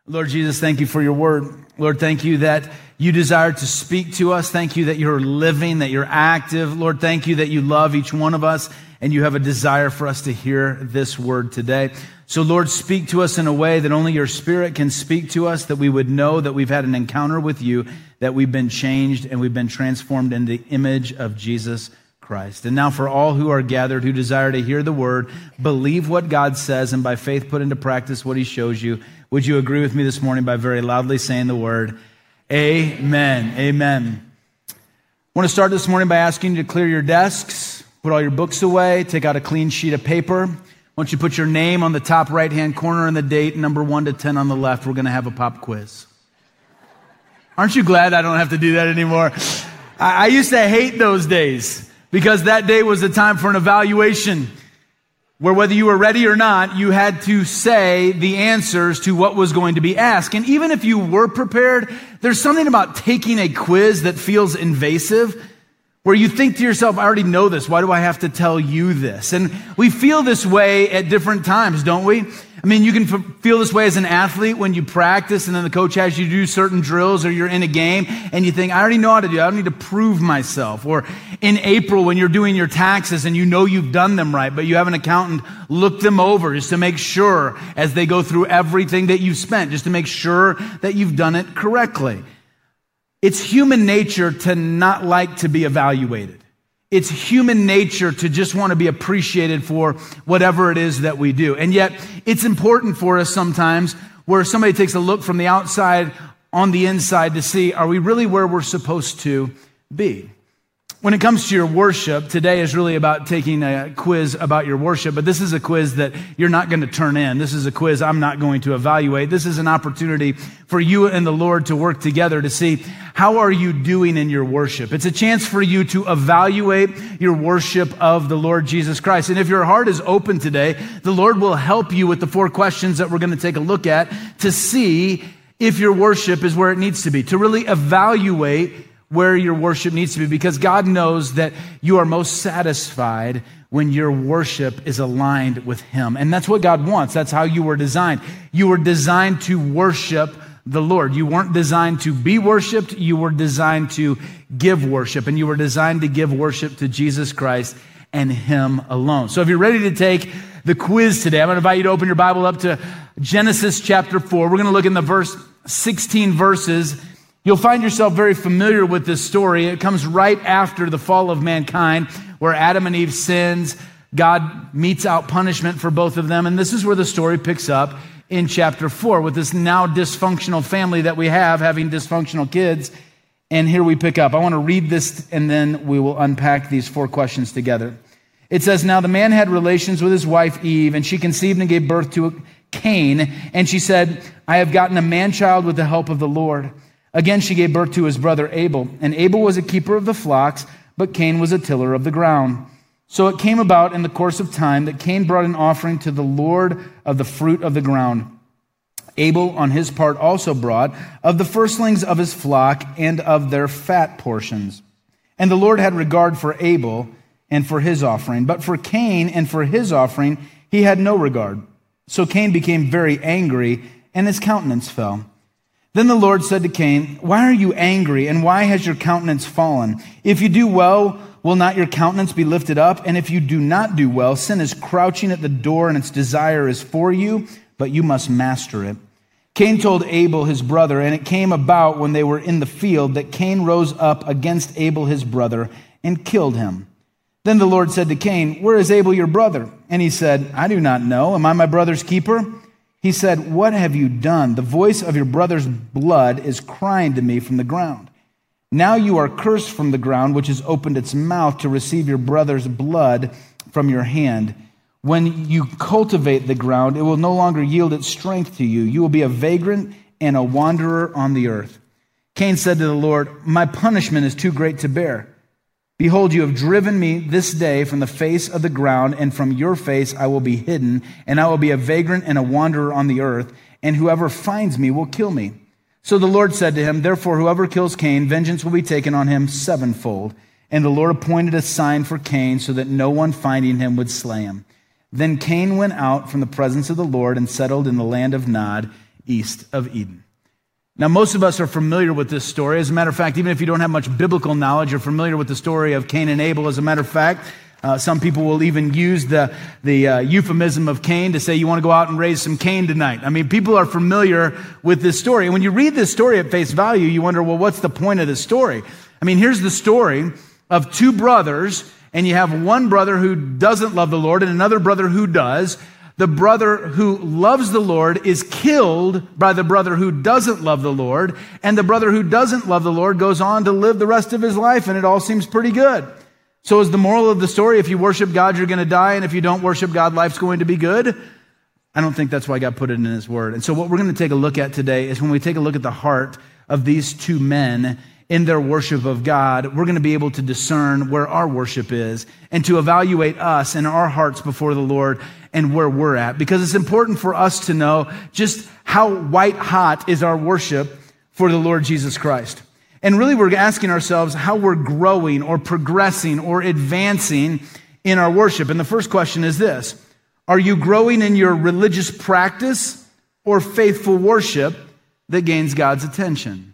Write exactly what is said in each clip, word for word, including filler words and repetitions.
Lord Jesus, thank you for your word. Lord, thank you that you desire to speak to us. Thank you that you're living, that you're active. Lord, thank you that you love each one of us and you have a desire for us to hear this word today. So Lord, speak to us in a way that only your Spirit can speak to us, that we would know that we've had an encounter with you, that we've been changed and we've been transformed in the image of Jesus Christ. And now for all who are gathered, who desire to hear the word, believe what God says, and by faith put into practice what he shows you, would you agree with me this morning by very loudly saying the word, amen, amen. I want to start this morning by asking you to clear your desks, put all your books away, take out a clean sheet of paper. I want you to put your name on the top right-hand corner and the date, number one to ten on the left. We're going to have a pop quiz. Aren't you glad I don't have to do that anymore? I, I used to hate those days because that day was a time for an evaluation where whether you were ready or not, you had to say the answers to what was going to be asked. And even if you were prepared, there's something about taking a quiz that feels invasive, where you think to yourself, I already know this. Why do I have to tell you this? And we feel this way at different times, don't we? I mean, you can f- feel this way as an athlete when you practice and then the coach has you do certain drills, or you're in a game and you think, I already know how to do it. I don't need to prove myself. Or in April when you're doing your taxes and you know you've done them right, but you have an accountant look them over just to make sure as they go through everything that you've spent, just to make sure that you've done it correctly. It's human nature to not like to be evaluated. It's human nature to just want to be appreciated for whatever it is that we do. And yet, it's important for us sometimes where somebody takes a look from the outside on the inside to see, are we really where we're supposed to be? When it comes to your worship, today is really about taking a quiz about your worship, but this is a quiz that you're not going to turn in. This is a quiz I'm not going to evaluate. This is an opportunity for you and the Lord to work together to see, how are you doing in your worship? It's a chance for you to evaluate your worship of the Lord Jesus Christ. And if your heart is open today, the Lord will help you with the four questions that we're going to take a look at to see if your worship is where it needs to be, to really evaluate where your worship needs to be, because God knows that you are most satisfied when your worship is aligned with him. And that's what God wants. That's how you were designed. You were designed to worship the Lord. You weren't designed to be worshiped. You were designed to give worship, and you were designed to give worship to Jesus Christ and him alone. So if you're ready to take the quiz today, I'm going to invite you to open your Bible up to Genesis chapter four. We're going to look in the verse sixteen verses. You'll find yourself very familiar with this story. It comes right after the fall of mankind, where Adam and Eve sins. God metes out punishment for both of them. And this is where the story picks up in chapter four, with this now dysfunctional family that we have, having dysfunctional kids. And here we pick up. I want to read this, and then we will unpack these four questions together. It says, now the man had relations with his wife Eve, and she conceived and gave birth to Cain. And she said, I have gotten a man-child with the help of the Lord. Again, she gave birth to his brother Abel. And Abel was a keeper of the flocks, but Cain was a tiller of the ground. So it came about in the course of time that Cain brought an offering to the Lord of the fruit of the ground. Abel, on his part, also brought of the firstlings of his flock and of their fat portions. And the Lord had regard for Abel and for his offering, but for Cain and for his offering he had no regard. So Cain became very angry, and his countenance fell. Then the Lord said to Cain, why are you angry, and why has your countenance fallen? If you do well, will not your countenance be lifted up? And if you do not do well, sin is crouching at the door, and its desire is for you, but you must master it. Cain told Abel his brother, and it came about when they were in the field that Cain rose up against Abel his brother and killed him. Then the Lord said to Cain, where is Abel your brother? And he said, I do not know. Am I my brother's keeper? He said, what have you done? The voice of your brother's blood is crying to me from the ground. Now you are cursed from the ground, which has opened its mouth to receive your brother's blood from your hand. When you cultivate the ground, it will no longer yield its strength to you. You will be a vagrant and a wanderer on the earth. Cain said to the Lord, my punishment is too great to bear. Behold, you have driven me this day from the face of the ground, and from your face I will be hidden, and I will be a vagrant and a wanderer on the earth, and whoever finds me will kill me. So the Lord said to him, therefore whoever kills Cain, vengeance will be taken on him sevenfold. And the Lord appointed a sign for Cain, so that no one finding him would slay him. Then Cain went out from the presence of the Lord and settled in the land of Nod, east of Eden. Now, most of us are familiar with this story. As a matter of fact, even if you don't have much biblical knowledge, you're familiar with the story of Cain and Abel. As a matter of fact, uh, some people will even use the, the uh, euphemism of Cain to say, you want to go out and raise some Cain tonight. I mean, people are familiar with this story. And when you read this story at face value, you wonder, well, what's the point of this story? I mean, here's the story of two brothers, and you have one brother who doesn't love the Lord and another brother who does. The brother who loves the Lord is killed by the brother who doesn't love the Lord, and the brother who doesn't love the Lord goes on to live the rest of his life, and it all seems pretty good. So is the moral of the story, if you worship God, you're going to die, and if you don't worship God, life's going to be good? I don't think that's why God put it in his word. And so what we're going to take a look at today is when we take a look at the heart of these two men in their worship of God, we're going to be able to discern where our worship is and to evaluate us and our hearts before the Lord and where we're at. Because it's important for us to know just how white hot is our worship for the Lord Jesus Christ. And really we're asking ourselves how we're growing or progressing or advancing in our worship. And the first question is this: are you growing in your religious practice or faithful worship that gains God's attention?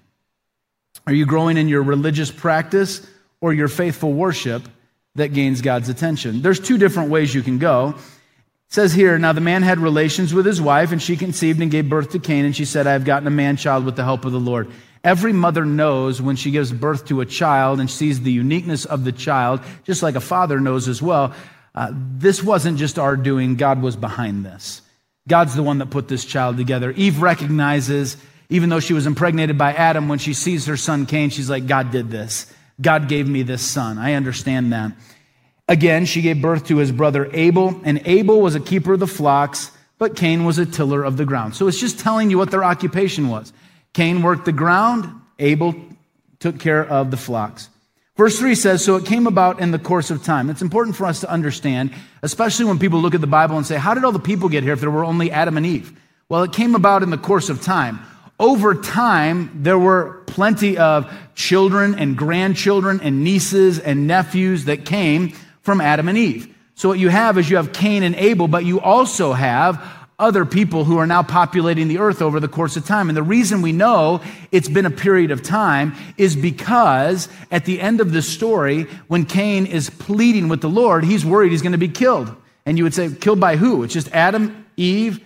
Are you growing in your religious practice or your faithful worship that gains God's attention? There's two different ways you can go. It says here, now the man had relations with his wife, and she conceived and gave birth to Cain, and she said, I have gotten a man-child with the help of the Lord. Every mother knows when she gives birth to a child and sees the uniqueness of the child, just like a father knows as well. Uh, this wasn't just our doing. God was behind this. God's the one that put this child together. Eve recognizes, even though she was impregnated by Adam, when she sees her son Cain, she's like, God did this. God gave me this son. I understand that. Again, she gave birth to his brother Abel, and Abel was a keeper of the flocks, but Cain was a tiller of the ground. So it's just telling you what their occupation was. Cain worked the ground, Abel took care of the flocks. Verse three says, so it came about in the course of time. It's important for us to understand, especially when people look at the Bible and say, how did all the people get here if there were only Adam and Eve? Well, it came about in the course of time. Over time, there were plenty of children and grandchildren and nieces and nephews that came from Adam and Eve. So what you have is you have Cain and Abel, but you also have other people who are now populating the earth over the course of time. And the reason we know it's been a period of time is because at the end of the story, when Cain is pleading with the Lord, he's worried he's going to be killed. And you would say, killed by who? It's just Adam, Eve,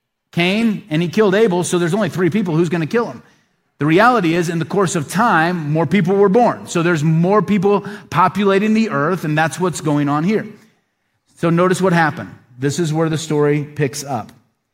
Cain, and he killed Abel, so there's only three people. Who's going to kill him? The reality is, in the course of time, more people were born. So there's more people populating the earth, and that's what's going on here. So notice what happened. This is where the story picks up.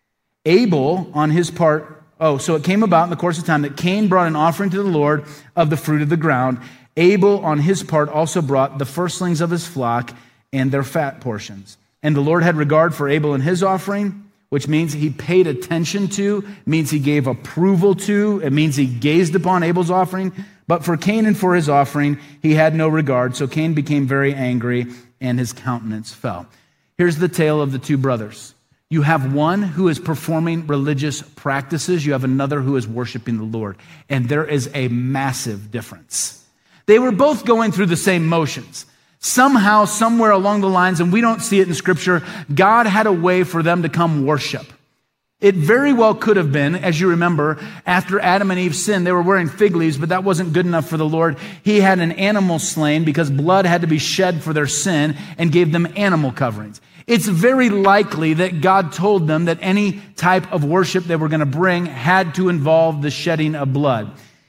Abel, on his part, oh, so it came about in the course of time that Cain brought an offering to the Lord of the fruit of the ground. Abel, on his part, also brought the firstlings of his flock and their fat portions. And the Lord had regard for Abel and his offering, which means he paid attention to, means he gave approval to, it means he gazed upon Abel's offering. But for Cain and for his offering, he had no regard. So Cain became very angry, and his countenance fell. Here's the tale of the two brothers. You have one who is performing religious practices. You have another who is worshiping the Lord. And there is a massive difference. They were both going through the same motions. Somehow, somewhere along the lines, and we don't see it in Scripture, God had a way for them to come worship. It very well could have been, as you remember, after Adam and Eve sinned, they were wearing fig leaves, but that wasn't good enough for the Lord. He had an animal slain because blood had to be shed for their sin and gave them animal coverings. It's very likely that God told them that any type of worship they were going to bring had to involve the shedding of blood.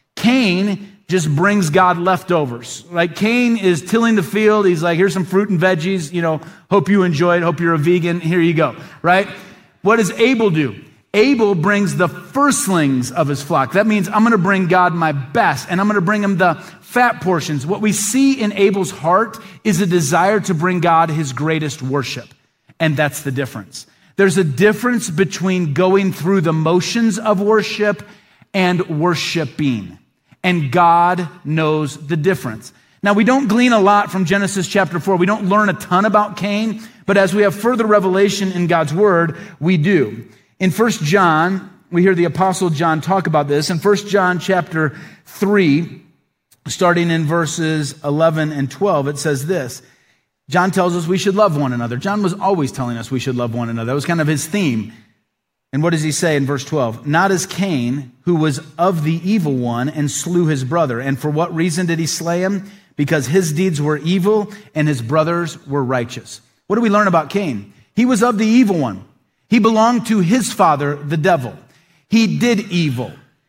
Cain just brings God leftovers. Like Cain is tilling the field. He's like, here's some fruit and veggies. You know, hope you enjoy it. Hope you're a vegan. Here you go, right? What does Abel do? Abel brings the firstlings of his flock. That means I'm going to bring God my best, and I'm going to bring him the fat portions. What we see in Abel's heart is a desire to bring God his greatest worship. And that's the difference. There's a difference between going through the motions of worship and worshiping. And God knows the difference. Now, we don't glean a lot from Genesis chapter four. We don't learn a ton about Cain, but as we have further revelation in God's word, we do. In First John, we hear the Apostle John talk about this. In First John chapter three, starting in verses eleven and twelve, it says this. John tells us we should love one another. John was always telling us we should love one another. That was kind of his theme. And what does he say in verse twelve? Not as Cain, who was of the evil one and slew his brother. And for what reason did he slay him? Because his deeds were evil and his brothers were righteous. What do we learn about Cain? He was of the evil one. He belonged to his father, the devil. He did evil.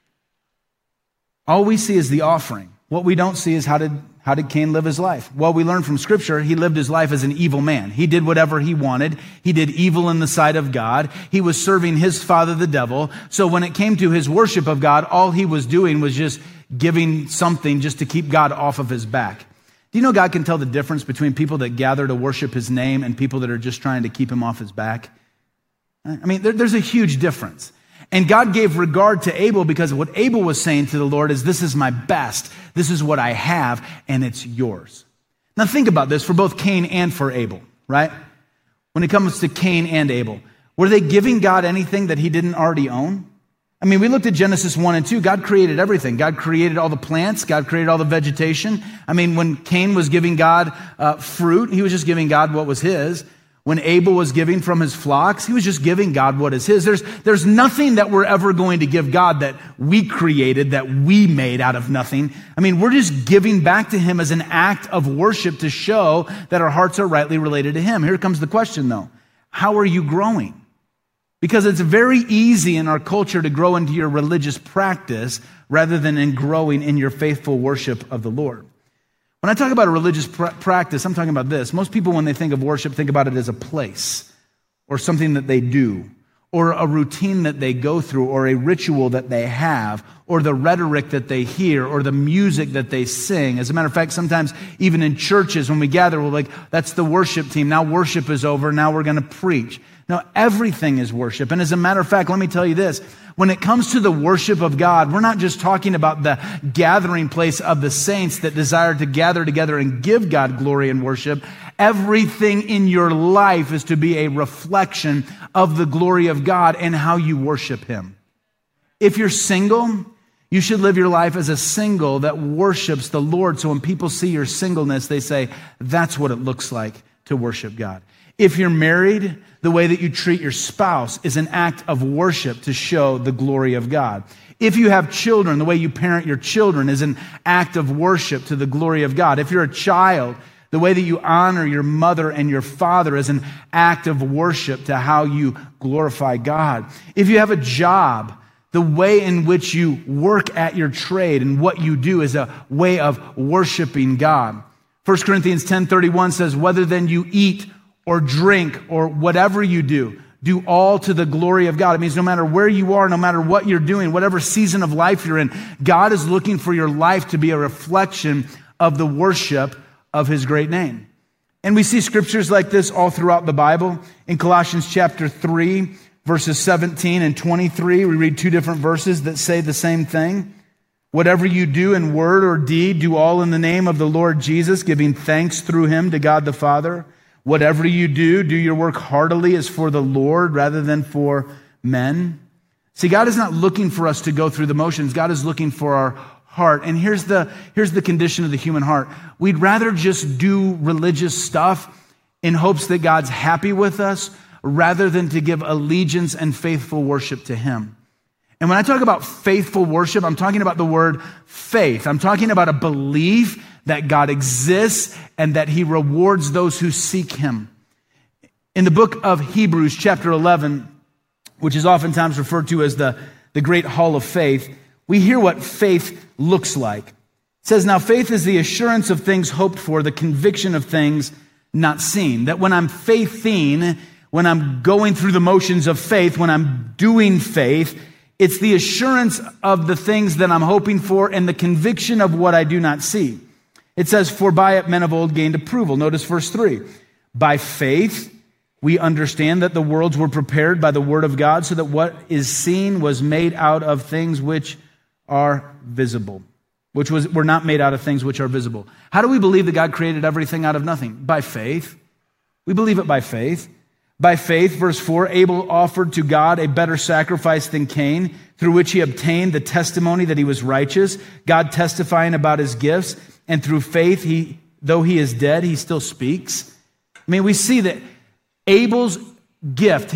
All we see is the offering. What we don't see is how did, how did Cain live his life? Well, we learn from Scripture, he lived his life as an evil man. He did whatever he wanted. He did evil in the sight of God. He was serving his father, the devil. So when it came to his worship of God, all he was doing was just giving something just to keep God off of his back. Do you know God can tell the difference between people that gather to worship his name and people that are just trying to keep him off his back? I mean, there, there's a huge difference. And God gave regard to Abel because what Abel was saying to the Lord is, this is my best. This is what I have, and it's yours. Now think about this for both Cain and for Abel, right? When it comes to Cain and Abel, were they giving God anything that he didn't already own? I mean, we looked at Genesis one and two. God created everything. God created all the plants. God created all the vegetation. I mean, when Cain was giving God uh, fruit, he was just giving God what was his. When Abel was giving from his flocks, he was just giving God what is his. There's, there's nothing that we're ever going to give God that we created, that we made out of nothing. I mean, we're just giving back to him as an act of worship to show that our hearts are rightly related to him. Here comes the question, though. How are you growing? Because it's very easy in our culture to grow into your religious practice rather than in growing in your faithful worship of the Lord. When I talk about a religious pr- practice, I'm talking about this. Most people, when they think of worship, think about it as a place or something that they do or a routine that they go through or a ritual that they have or the rhetoric that they hear or the music that they sing. As a matter of fact, sometimes even in churches, when we gather, we're like, that's the worship team. Now worship is over. Now we're going to preach. Now, everything is worship. And as a matter of fact, let me tell you this. When it comes to the worship of God, we're not just talking about the gathering place of the saints that desire to gather together and give God glory and worship. Everything in your life is to be a reflection of the glory of God and how you worship him. If you're single, you should live your life as a single that worships the Lord. So when people see your singleness, they say, that's what it looks like to worship God. If you're married, the way that you treat your spouse is an act of worship to show the glory of God. If you have children, the way you parent your children is an act of worship to the glory of God. If you're a child, the way that you honor your mother and your father is an act of worship to how you glorify God. If you have a job, the way in which you work at your trade and what you do is a way of worshiping God. First Corinthians ten thirty-one says, whether then you eat or drink, or whatever you do, do all to the glory of God. It means no matter where you are, no matter what you're doing, whatever season of life you're in, God is looking for your life to be a reflection of the worship of his great name. And we see scriptures like this all throughout the Bible. In Colossians chapter three, verses seventeen and twenty-three, we read two different verses that say the same thing. Whatever you do in word or deed, do all in the name of the Lord Jesus, giving thanks through him to God the Father. Whatever you do, do your work heartily as for the Lord rather than for men. See, God is not looking for us to go through the motions. God is looking for our heart. And here's the, here's the condition of the human heart. We'd rather just do religious stuff in hopes that God's happy with us rather than to give allegiance and faithful worship to him. And when I talk about faithful worship, I'm talking about the word faith. I'm talking about a belief that God exists and that he rewards those who seek him. In the book of Hebrews, chapter eleven, which is oftentimes referred to as the, the great hall of faith, we hear what faith looks like. It says, now faith is the assurance of things hoped for, the conviction of things not seen. That when I'm faithing, when I'm going through the motions of faith, when I'm doing faith, it's the assurance of the things that I'm hoping for and the conviction of what I do not see. It says, for by it men of old gained approval. Notice verse three. By faith, we understand that the worlds were prepared by the word of God so that what is seen was made out of things which are visible, which was were not made out of things which are visible. How do we believe that God created everything out of nothing? By faith. We believe it by faith. By faith, verse four, Abel offered to God a better sacrifice than Cain, through which he obtained the testimony that he was righteous, God testifying about his gifts. And through faith, he, though he is dead, he still speaks. I mean, we see that Abel's gift, his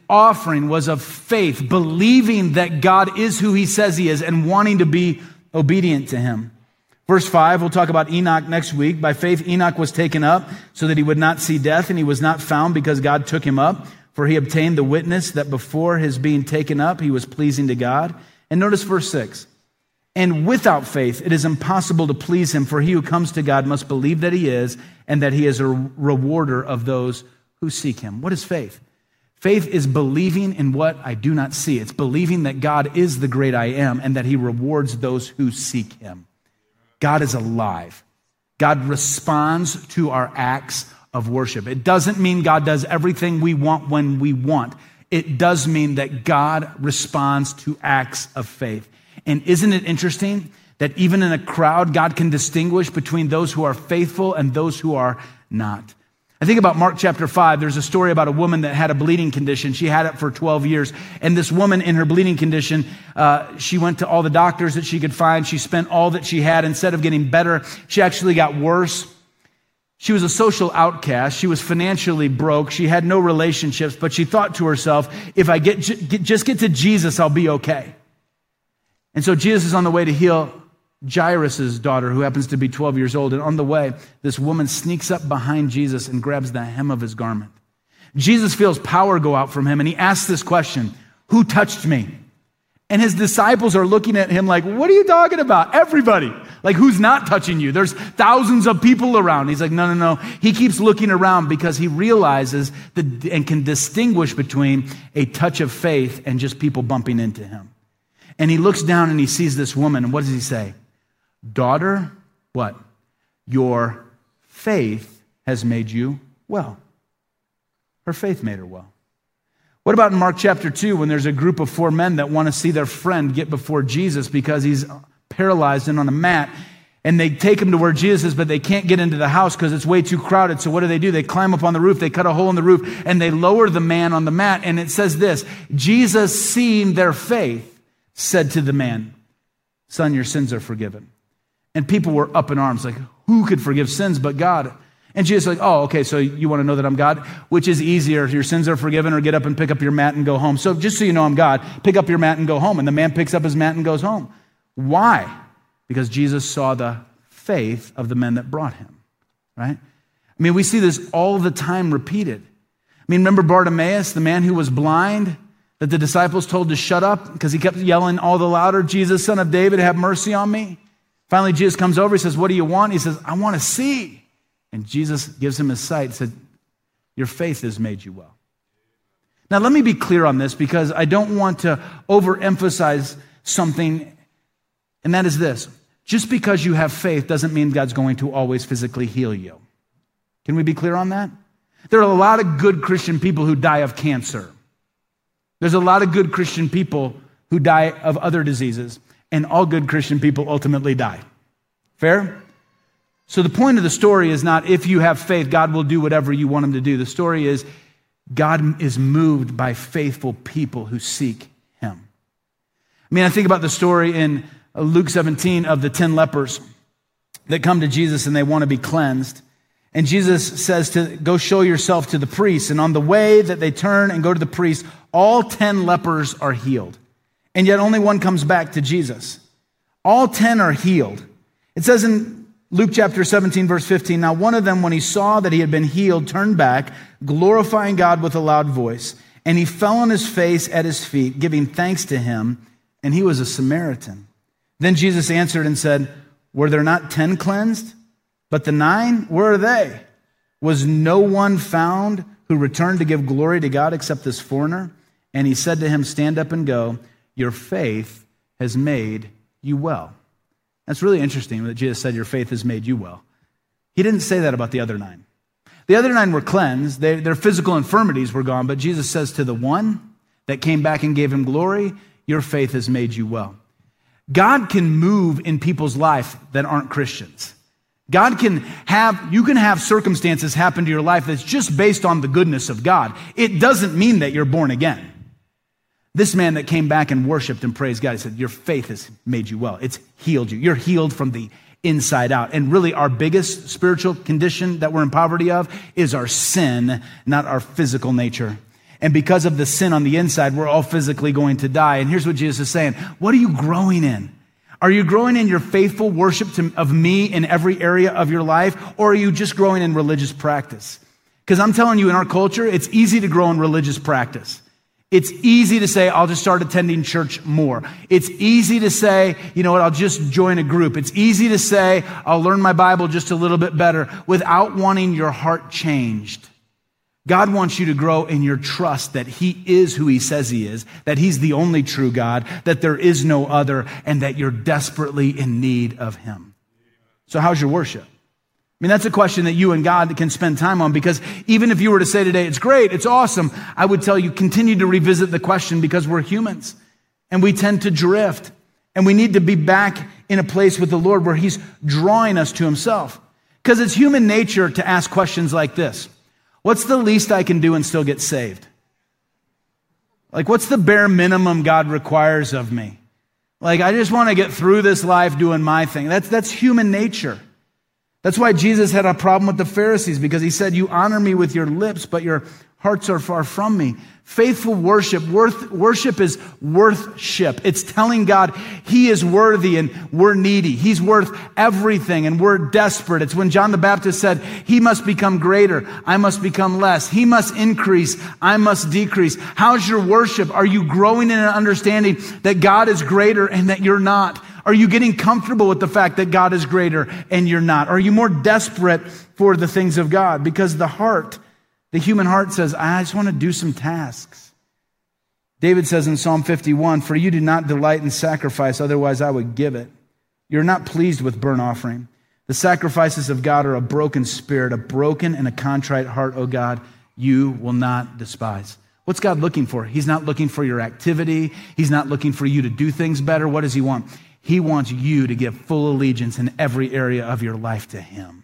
offering was of faith, believing that God is who he says he is and wanting to be obedient to him. Verse five, we'll talk about Enoch next week. By faith, Enoch was taken up so that he would not see death, and he was not found because God took him up. For he obtained the witness that before his being taken up, he was pleasing to God. And notice verse six. And without faith, it is impossible to please him, for he who comes to God must believe that he is, and that he is a rewarder of those who seek him. What is faith? Faith is believing in what I do not see. It's believing that God is the great I am, and that he rewards those who seek him. God is alive. God responds to our acts of worship. It doesn't mean God does everything we want when we want. It does mean that God responds to acts of faith. And isn't it interesting that even in a crowd, God can distinguish between those who are faithful and those who are not? I think about Mark chapter five. There's a story about a woman that had a bleeding condition. She had it for twelve years. And this woman in her bleeding condition, uh, she went to all the doctors that she could find. She spent all that she had. Instead of getting better, she actually got worse. She was a social outcast. She was financially broke. She had no relationships, but she thought to herself, if I get, get just get to Jesus, I'll be okay. And so Jesus is on the way to heal Jairus' daughter, who happens to be twelve years old. And on the way, this woman sneaks up behind Jesus and grabs the hem of his garment. Jesus feels power go out from him, and he asks this question, who touched me? And his disciples are looking at him like, what are you talking about? Everybody. Like, who's not touching you? There's thousands of people around. He's like, no, no, no. He keeps looking around because he realizes that, and can distinguish between a touch of faith and just people bumping into him. And he looks down and he sees this woman. And what does he say? Daughter, what? Your faith has made you well. Her faith made her well. What about in Mark chapter two, when there's a group of four men that want to see their friend get before Jesus because he's paralyzed and on a mat, and they take him to where Jesus is, but they can't get into the house because it's way too crowded. So what do they do? They climb up on the roof, they cut a hole in the roof, and they lower the man on the mat. And it says this, Jesus, seeing their faith, said to the man, son, your sins are forgiven. And people were up in arms, like, who could forgive sins but God? And Jesus is like, oh, okay, so you want to know that I'm God? Which is easier, your sins are forgiven, or get up and pick up your mat and go home? So just so you know I'm God, pick up your mat and go home. And the man picks up his mat and goes home. Why? Because Jesus saw the faith of the men that brought him, right? I mean, we see this all the time repeated. I mean, remember Bartimaeus, the man who was blind, that the disciples told to shut up because he kept yelling all the louder, Jesus, son of David, have mercy on me. Finally, Jesus comes over, he says, what do you want? He says, I want to see. And Jesus gives him his sight and said, your faith has made you well. Now, let me be clear on this because I don't want to overemphasize something, and that is this. Just because you have faith doesn't mean God's going to always physically heal you. Can we be clear on that? There are a lot of good Christian people who die of cancer. There's a lot of good Christian people who die of other diseases, and all good Christian people ultimately die. Fair? So the point of the story is not if you have faith, God will do whatever you want him to do. The story is God is moved by faithful people who seek him. I mean, I think about the story in Luke seventeen of the ten lepers that come to Jesus and they want to be cleansed. And Jesus says to go show yourself to the priest. And on the way that they turn and go to the priest, all ten lepers are healed. And yet only one comes back to Jesus. All ten are healed. It says in Luke chapter seventeen, verse fifteen, now one of them, when he saw that he had been healed, turned back, glorifying God with a loud voice. And he fell on his face at his feet, giving thanks to him. And he was a Samaritan. Then Jesus answered and said, were there not ten cleansed? But the nine, where are they? Was no one found who returned to give glory to God except this foreigner? And he said to him, stand up and go. Your faith has made you well. That's really interesting that Jesus said your faith has made you well. He didn't say that about the other nine. The other nine were cleansed. They, their physical infirmities were gone. But Jesus says to the one that came back and gave him glory, your faith has made you well. God can move in people's life that aren't Christians. God can have, you can have circumstances happen to your life that's just based on the goodness of God. It doesn't mean that you're born again. This man that came back and worshiped and praised God, he said, your faith has made you well. It's healed you. You're healed from the inside out. And really our biggest spiritual condition that we're in poverty of is our sin, not our physical nature. And because of the sin on the inside, we're all physically going to die. And here's what Jesus is saying. What are you growing in? Are you growing in your faithful worship to, of me in every area of your life? Or are you just growing in religious practice? Because I'm telling you, in our culture, it's easy to grow in religious practice. It's easy to say, I'll just start attending church more. It's easy to say, you know what, I'll just join a group. It's easy to say, I'll learn my Bible just a little bit better without wanting your heart changed. God wants you to grow in your trust that He is who He says He is, that He's the only true God, that there is no other, and that you're desperately in need of Him. So how's your worship? I mean, that's a question that you and God can spend time on, because even if you were to say today, it's great, it's awesome, I would tell you, continue to revisit the question, because we're humans and we tend to drift, and we need to be back in a place with the Lord where He's drawing us to Himself. Because it's human nature to ask questions like this. What's the least I can do and still get saved? Like, what's the bare minimum God requires of me? Like, I just want to get through this life doing my thing. That's, that's human nature. That's why Jesus had a problem with the Pharisees, because He said, you honor me with your lips, but your hearts are far from me. Faithful worship, worth, worship is worthship. It's telling God He is worthy and we're needy. He's worth everything and we're desperate. It's when John the Baptist said, He must become greater, I must become less. He must increase, I must decrease. How's your worship? Are you growing in an understanding that God is greater and that you're not? Are you getting comfortable with the fact that God is greater and you're not? Are you more desperate for the things of God? Because the heart, the human heart says, I just want to do some tasks. David says in Psalm fifty-one, for you do not delight in sacrifice, otherwise I would give it. You're not pleased with burnt offering. The sacrifices of God are a broken spirit, a broken and a contrite heart, O God, you will not despise. What's God looking for? He's not looking for your activity. He's not looking for you to do things better. What does He want? He wants you to give full allegiance in every area of your life to Him.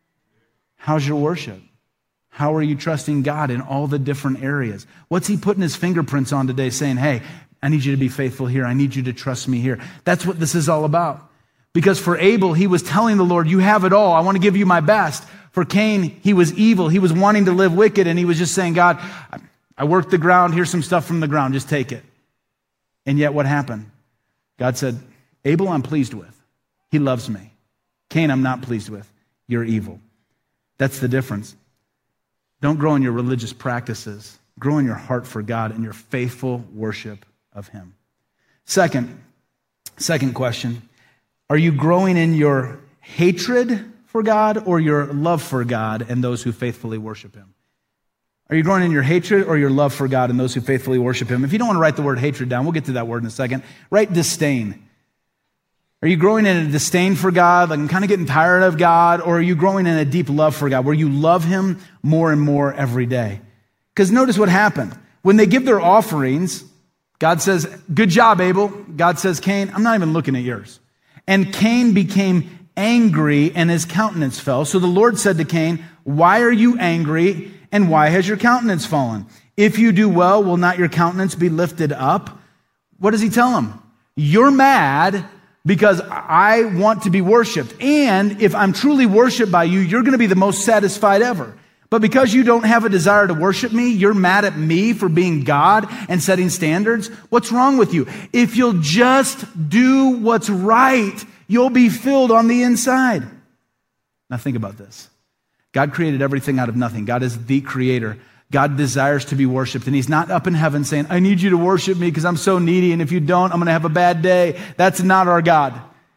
How's your worship? How are you trusting God in all the different areas? What's He putting His fingerprints on today saying, hey, I need you to be faithful here. I need you to trust me here. That's what this is all about. Because for Abel, he was telling the Lord, you have it all. I want to give you my best. For Cain, he was evil. He was wanting to live wicked. And he was just saying, God, I worked the ground. Here's some stuff from the ground. Just take it. And yet what happened? God said, Abel, I'm pleased with. He loves me. Cain, I'm not pleased with. You're evil. That's the difference. Don't grow in your religious practices. Grow in your heart for God and your faithful worship of Him. Second, second question, are you growing in your hatred for God or your love for God and those who faithfully worship Him? Are you growing in your hatred or your love for God and those who faithfully worship Him? If you don't want to write the word hatred down, we'll get to that word in a second. Write disdain. Are you growing in a disdain for God, like I'm kind of getting tired of God, or are you growing in a deep love for God, where you love Him more and more every day? Because notice what happened. When they give their offerings, God says, good job, Abel. God says, Cain, I'm not even looking at yours. And Cain became angry and his countenance fell. So the Lord said to Cain, why are you angry and why has your countenance fallen? If you do well, will not your countenance be lifted up? What does He tell him? You're mad because I want to be worshiped. And if I'm truly worshiped by you, you're going to be the most satisfied ever. But because you don't have a desire to worship me, you're mad at me for being God and setting standards. What's wrong with you? If you'll just do what's right, you'll be filled on the inside. Now think about this. God created everything out of nothing. God is the creator. God desires to be worshiped, and He's not up in heaven saying, I need you to worship me because I'm so needy, and if you don't, I'm going to have a bad day. That's not our God.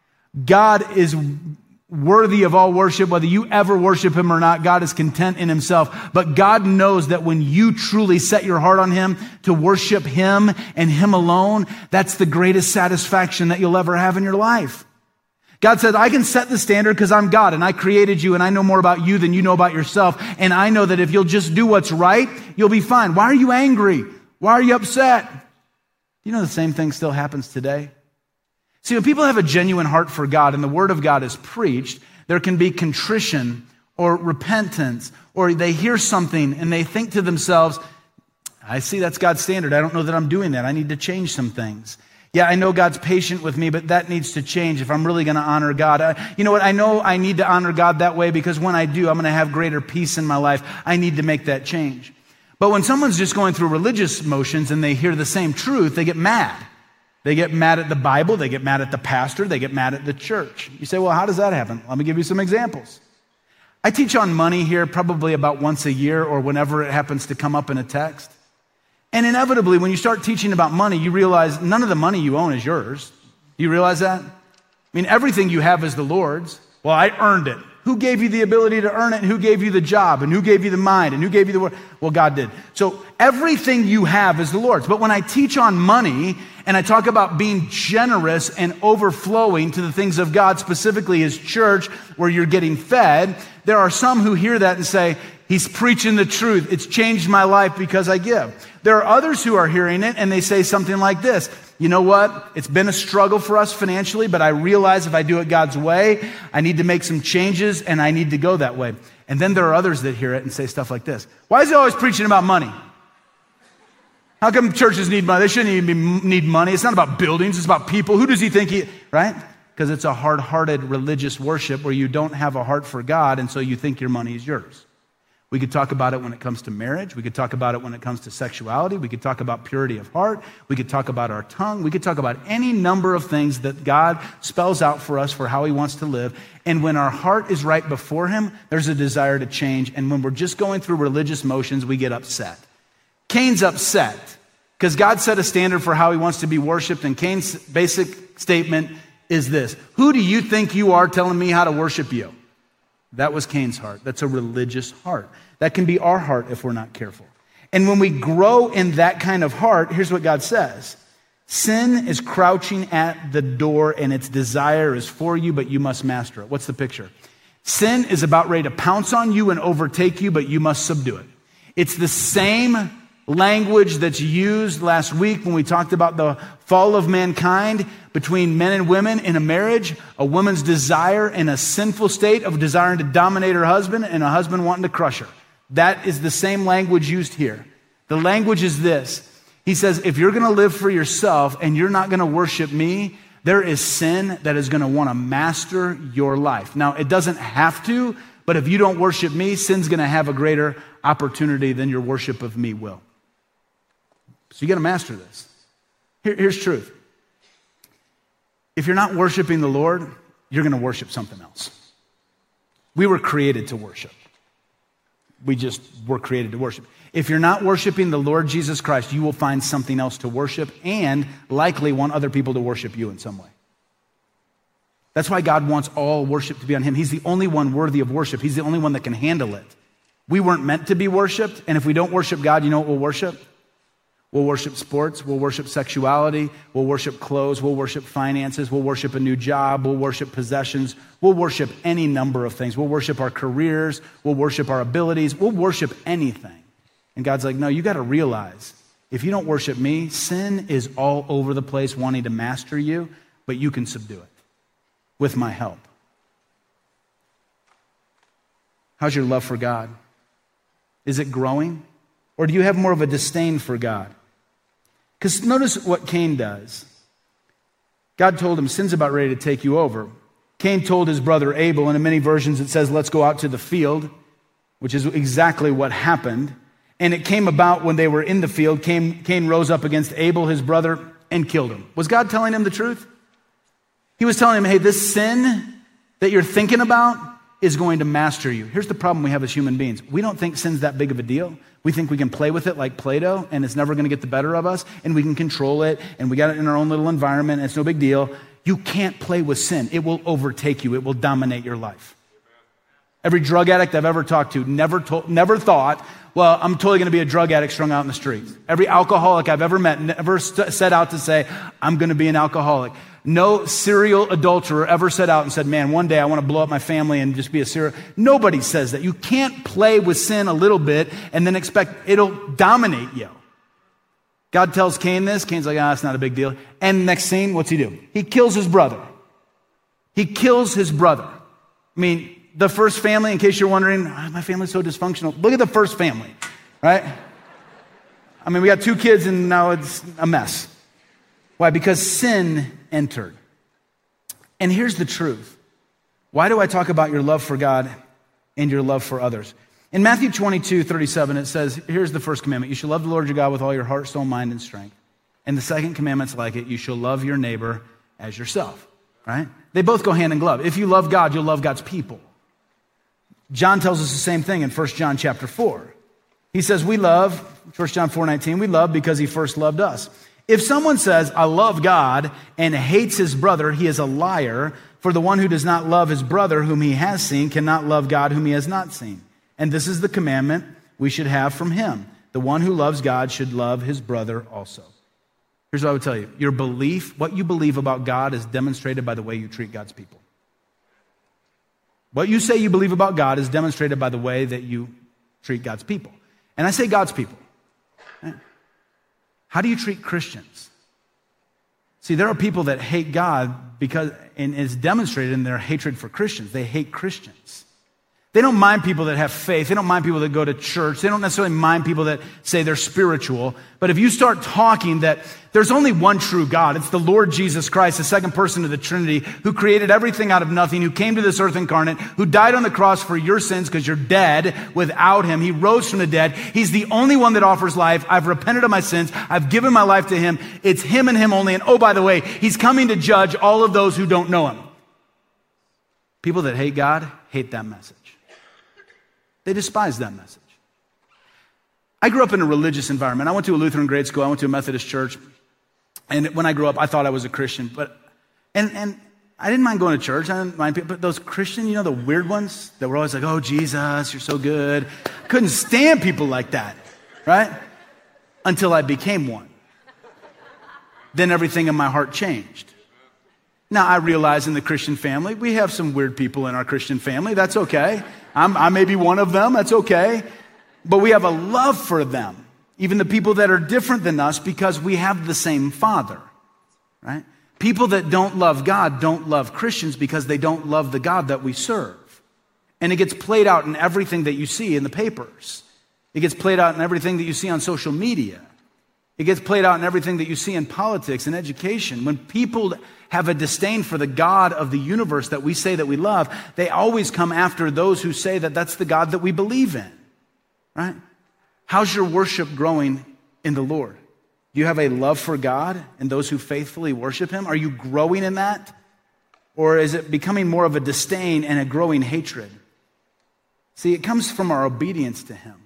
God is worthy of all worship, whether you ever worship Him or not. God is content in Himself, but God knows that when you truly set your heart on Him to worship Him and Him alone, that's the greatest satisfaction that you'll ever have in your life. God said, I can set the standard because I'm God and I created you and I know more about you than you know about yourself. And I know that if you'll just do what's right, you'll be fine. Why are you angry? Why are you upset? You know the same thing still happens today. See, when people have a genuine heart for God and the Word of God is preached, there can be contrition or repentance, or they hear something and they think to themselves, I see that's God's standard. I don't know that I'm doing that. I need to change some things. Yeah, I know God's patient with me, but that needs to change if I'm really going to honor God. I, you know what? I know I need to honor God that way because when I do, I'm going to have greater peace in my life. I need to make that change. But when someone's just going through religious motions and they hear the same truth, they get mad. They get mad at the Bible, they get mad at the pastor, they get mad at the church. You say, well, how does that happen? Let me give you some examples. I teach on money here probably about once a year or whenever it happens to come up in a text. And inevitably, when you start teaching about money, you realize none of the money you own is yours. Do you realize that? I mean, everything you have is the Lord's. Well, I earned it. Who gave you the ability to earn it? And who gave you the job? And who gave you the mind? And who gave you the word? Well, God did. So everything you have is the Lord's. But when I teach on money and I talk about being generous and overflowing to the things of God, specifically His church, where you're getting fed, there are some who hear that and say, he's preaching the truth. It's changed my life because I give. There are others who are hearing it and they say something like this. You know what? It's been a struggle for us financially, but I realize if I do it God's way, I need to make some changes and I need to go that way. And then there are others that hear it and say stuff like this. Why is he always preaching about money? How come churches need money? They shouldn't even be, need money. It's not about buildings. It's about people. Who does he think he, right? Because it's a hard-hearted religious worship where you don't have a heart for God, and so you think your money is yours. We could talk about it when it comes to marriage. We could talk about it when it comes to sexuality. We could talk about purity of heart. We could talk about our tongue. We could talk about any number of things that God spells out for us for how He wants to live. And when our heart is right before Him, there's a desire to change. And when we're just going through religious motions, we get upset. Cain's upset because God set a standard for how He wants to be worshiped. And Cain's basic statement is this: who do you think you are telling me how to worship you? That was Cain's heart. That's a religious heart. That can be our heart if we're not careful. And when we grow in that kind of heart, here's what God says. Sin is crouching at the door and its desire is for you, but you must master it. What's the picture? Sin is about ready to pounce on you and overtake you, but you must subdue it. It's the same language that's used last week when we talked about the fall of mankind between men and women in a marriage, a woman's desire in a sinful state of desiring to dominate her husband and a husband wanting to crush her. That is the same language used here. The language is this. He says, if you're going to live for yourself and you're not going to worship me, there is sin that is going to want to master your life. Now, it doesn't have to, but if you don't worship me, sin's going to have a greater opportunity than your worship of me will. So you got to master this. Here, here's truth. If you're not worshiping the Lord, you're going to worship something else. We were created to worship. We just were created to worship. If you're not worshiping the Lord Jesus Christ, you will find something else to worship and likely want other people to worship you in some way. That's why God wants all worship to be on Him. He's the only one worthy of worship. He's the only one that can handle it. We weren't meant to be worshiped, and if we don't worship God, you know what we'll worship? We'll worship sports, we'll worship sexuality, we'll worship clothes, we'll worship finances, we'll worship a new job, we'll worship possessions, we'll worship any number of things. We'll worship our careers, we'll worship our abilities, we'll worship anything. And God's like, no, you got to realize, if you don't worship me, sin is all over the place wanting to master you, but you can subdue it with my help. How's your love for God? Is it growing? Or do you have more of a disdain for God? Because notice what Cain does. God told him, sin's about ready to take you over. Cain told his brother Abel, and in many versions it says, let's go out to the field, which is exactly what happened. And it came about when they were in the field, Cain, Cain rose up against Abel, his brother, and killed him. Was God telling him the truth? He was telling him, hey, this sin that you're thinking about is going to master you. Here's the problem we have as human beings. We don't think sin's that big of a deal. We think we can play with it like Play-Doh, and it's never going to get the better of us, and we can control it, and we got it in our own little environment, and it's no big deal. You can't play with sin. It will overtake you. It will dominate your life. Every drug addict I've ever talked to never told, never thought, well, I'm totally going to be a drug addict strung out in the streets. Every alcoholic I've ever met never st- set out to say, I'm going to be an alcoholic. No serial adulterer ever set out and said, man, one day I want to blow up my family and just be a serial. Nobody says that. You can't play with sin a little bit and then expect it'll dominate you. God tells Cain this. Cain's like, ah, it's not a big deal. And next scene, what's he do? He kills his brother. He kills his brother. I mean, the first family, in case you're wondering, oh, my family's so dysfunctional. Look at the first family, right? I mean, we got two kids and now it's a mess. Why? Because sin entered. And here's the truth. Why do I talk about your love for God and your love for others? In Matthew twenty-two, thirty-seven, it says, here's the first commandment. You shall love the Lord your God with all your heart, soul, mind, and strength. And the second commandment's like it. You shall love your neighbor as yourself, right? They both go hand in glove. If you love God, you'll love God's people. John tells us the same thing in First John chapter four. He says, we love, First John four nineteen, we love because he first loved us. If someone says, I love God and hates his brother, he is a liar. For the one who does not love his brother whom he has seen cannot love God whom he has not seen. And this is the commandment we should have from him. The one who loves God should love his brother also. Here's what I would tell you. Your belief, what you believe about God is demonstrated by the way you treat God's people. What you say you believe about God is demonstrated by the way that you treat God's people. And I say God's people. How do you treat Christians? See, there are people that hate God because, and it's demonstrated in their hatred for Christians. They hate Christians. They don't mind people that have faith. They don't mind people that go to church. They don't necessarily mind people that say they're spiritual. But if you start talking that there's only one true God, it's the Lord Jesus Christ, the second person of the Trinity, who created everything out of nothing, who came to this earth incarnate, who died on the cross for your sins because you're dead without him. He rose from the dead. He's the only one that offers life. I've repented of my sins. I've given my life to him. It's him and him only. And oh, by the way, he's coming to judge all of those who don't know him. People that hate God hate that message. They despise that message. I grew up in a religious environment. I went to a Lutheran grade school. I went to a Methodist church. And when I grew up, I thought I was a Christian. But and and I didn't mind going to church. I didn't mind people. But those Christian, you know, the weird ones that were always like, oh, Jesus, you're so good. I couldn't stand people like that, right? Until I became one. Then everything in my heart changed. Now, I realize in the Christian family, we have some weird people in our Christian family. That's okay. I'm, I may be one of them. That's okay. But we have a love for them, even the people that are different than us, because we have the same Father, right? People that don't love God don't love Christians because they don't love the God that we serve. And it gets played out in everything that you see in the papers. It gets played out in everything that you see on social media. It gets played out in everything that you see in politics and education. When people have a disdain for the God of the universe that we say that we love, they always come after those who say that that's the God that we believe in, right? How's your worship growing in the Lord? Do you have a love for God and those who faithfully worship him? Are you growing in that? Or is it becoming more of a disdain and a growing hatred? See, it comes from our obedience to him.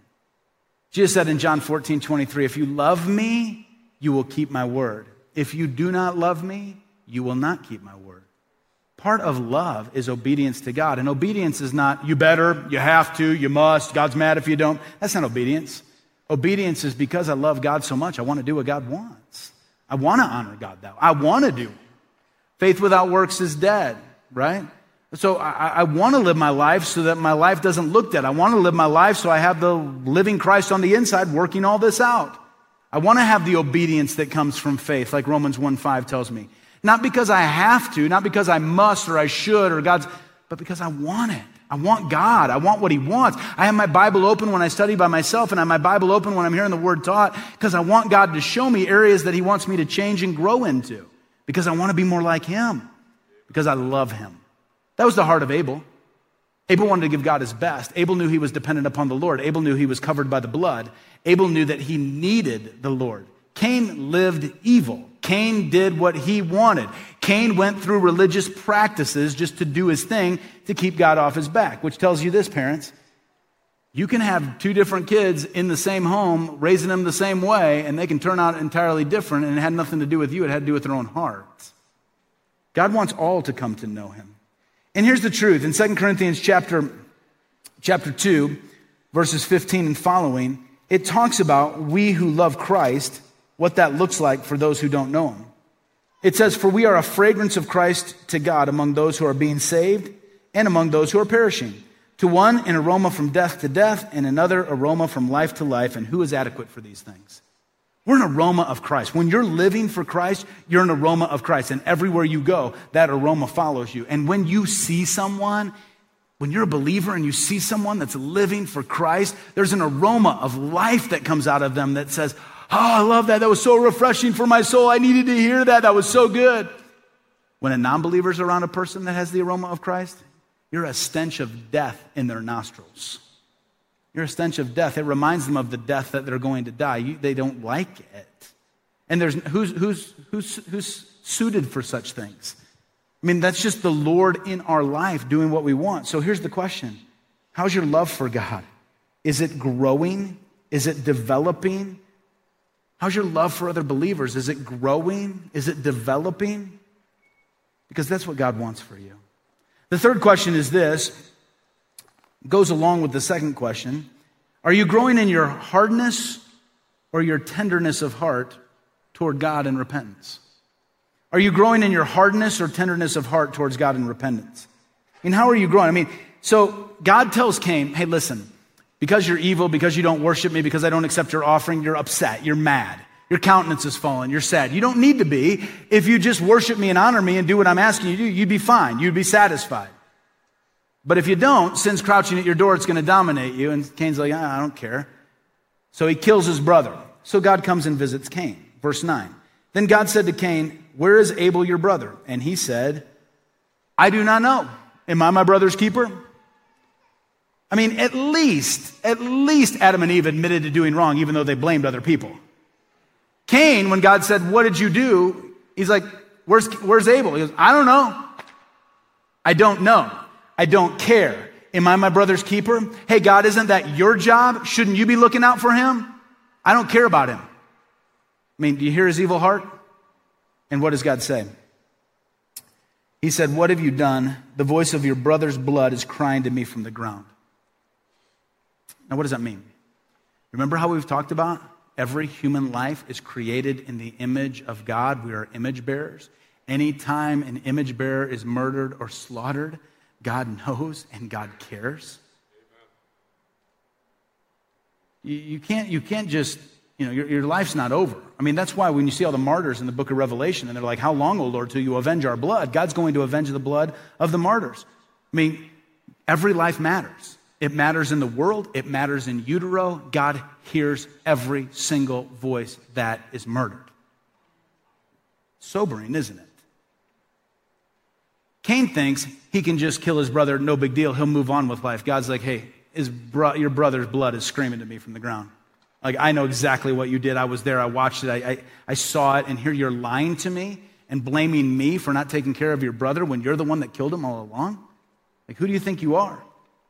Jesus said in John fourteen twenty-three, if you love me, you will keep my word. If you do not love me, you will not keep my word. Part of love is obedience to God. And obedience is not, you better, you have to, you must, God's mad if you don't. That's not obedience. Obedience is because I love God so much, I want to do what God wants. I want to honor God that way. I want to do. Faith without works is dead, right? So I, I want to live my life so that my life doesn't look dead. I want to live my life so I have the living Christ on the inside working all this out. I want to have the obedience that comes from faith, like Romans one five tells me. Not because I have to, not because I must or I should or God's, but because I want it. I want God. I want what he wants. I have my Bible open when I study by myself, and I have my Bible open when I'm hearing the word taught, because I want God to show me areas that he wants me to change and grow into, because I want to be more like him, because I love him. That was the heart of Abel. Abel wanted to give God his best. Abel knew he was dependent upon the Lord. Abel knew he was covered by the blood. Abel knew that he needed the Lord. Cain lived evil. Cain did what he wanted. Cain went through religious practices just to do his thing to keep God off his back, which tells you this, parents. You can have two different kids in the same home, raising them the same way, and they can turn out entirely different, and it had nothing to do with you. It had to do with their own hearts. God wants all to come to know him. And here's the truth. In Second Corinthians chapter, chapter two, verses fifteen and following, it talks about we who love Christ, what that looks like for those who don't know him. It says, for we are a fragrance of Christ to God among those who are being saved and among those who are perishing. To one, an aroma from death to death, and another aroma from life to life. And who is adequate for these things? We're an aroma of Christ. When you're living for Christ, you're an aroma of Christ. And everywhere you go, that aroma follows you. And when you see someone, when you're a believer and you see someone that's living for Christ, there's an aroma of life that comes out of them that says, oh, I love that. That was so refreshing for my soul. I needed to hear that. That was so good. When a non-believer's around a person that has the aroma of Christ, you're a stench of death in their nostrils. You're a stench of death. It reminds them of the death that they're going to die. You, they don't like it. And there's who's, who's, who's, who's suited for such things? I mean, that's just the Lord in our life doing what we want. So here's the question. How's your love for God? Is it growing? Is it developing? How's your love for other believers? Is it growing? Is it developing? Because that's what God wants for you. The third question is this, goes along with the second question. Are you growing in your hardness or your tenderness of heart toward God in repentance? Are you growing in your hardness or tenderness of heart towards God in repentance? I mean, how are you growing? I mean, so God tells Cain, hey, listen, because you're evil, because you don't worship me, because I don't accept your offering, you're upset, you're mad. Your countenance is fallen, you're sad. You don't need to be. If you just worship me and honor me and do what I'm asking you to do, you'd be fine, you'd be satisfied. But if you don't, sin's crouching at your door, it's going to dominate you. And Cain's like, ah, I don't care. So he kills his brother. So God comes and visits Cain. Verse nine. Then God said to Cain, where is Abel your brother? And he said, I do not know. Am I my brother's keeper? I mean, at least, at least Adam and Eve admitted to doing wrong, even though they blamed other people. Cain, when God said, what did you do? He's like, where's, where's Abel? He goes, I don't know. I don't know. I don't care. Am I my brother's keeper? Hey, God, isn't that your job? Shouldn't you be looking out for him? I don't care about him. I mean, do you hear his evil heart? And what does God say? He said, what have you done? The voice of your brother's blood is crying to me from the ground. Now, what does that mean? Remember how we've talked about every human life is created in the image of God. We are image bearers. Anytime an image bearer is murdered or slaughtered, God knows and God cares. You, you can't, you can't just, you know, your, your life's not over. I mean, that's why when you see all the martyrs in the book of Revelation, and they're like, how long, O Lord, till you avenge our blood? God's going to avenge the blood of the martyrs. I mean, every life matters. It matters in the world. It matters in utero. God hears every single voice that is murdered. Sobering, isn't it? Cain thinks he can just kill his brother, no big deal. He'll move on with life. God's like, hey, his bro- your brother's blood is screaming to me from the ground. Like, I know exactly what you did. I was there. I watched it. I, I, I saw it. And here you're lying to me and blaming me for not taking care of your brother when you're the one that killed him all along? Like, who do you think you are?